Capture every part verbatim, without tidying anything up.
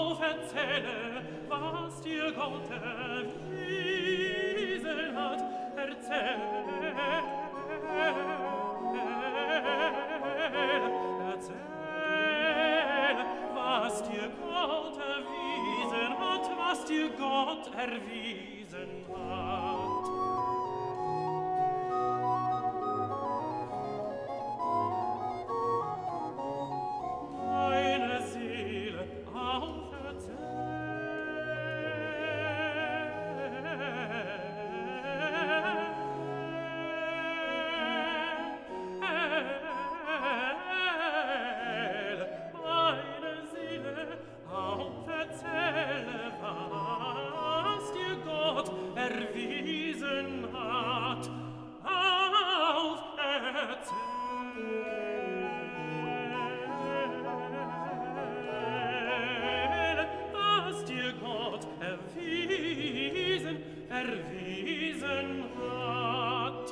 auf, erzähle, was dir Gott erwiesen hat. Erzähle, erzähle, was dir Gott erwiesen hat, was dir Gott erwiesen hat. Meine Seele auferzähle, was dir Gott erwiesen hat. Auferzähle, was dir Gott erwiesen, erwiesen hat.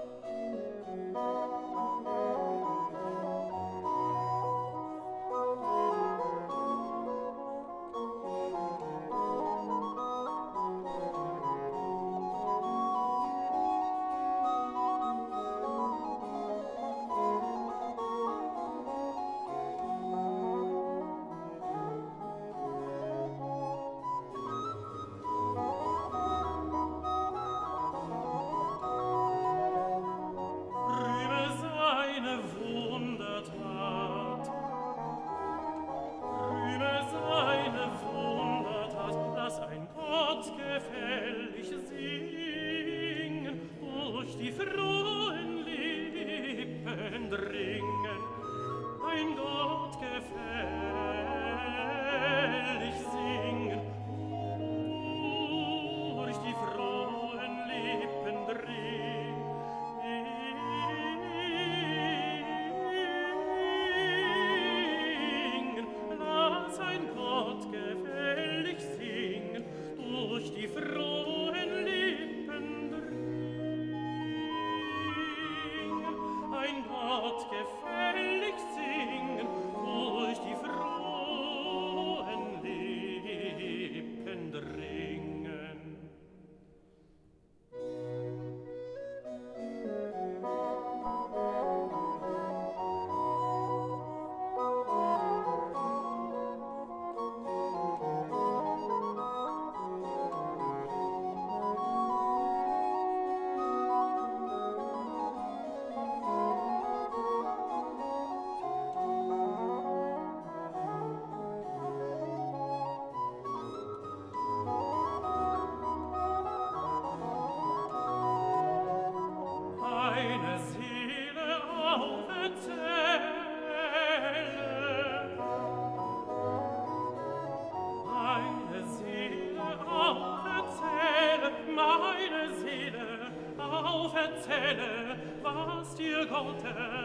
Auferzähle, was dir Gott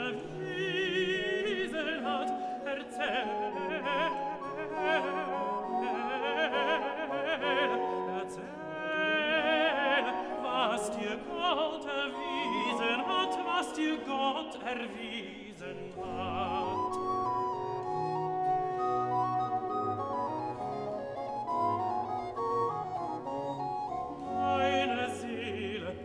erwiesen hat. Erzähle, erzähle, was dir Gott erwiesen hat, was dir Gott erwiesen hat. Meine Seele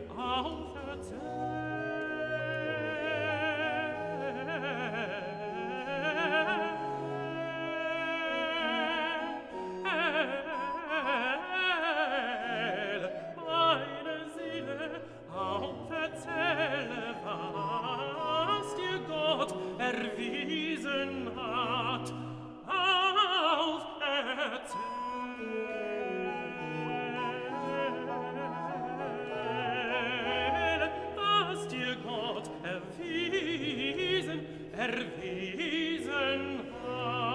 auferzähle, was dir Gott erwiesen hat. Auferzähle, was dir Gott erwiesen, erwiesen hat.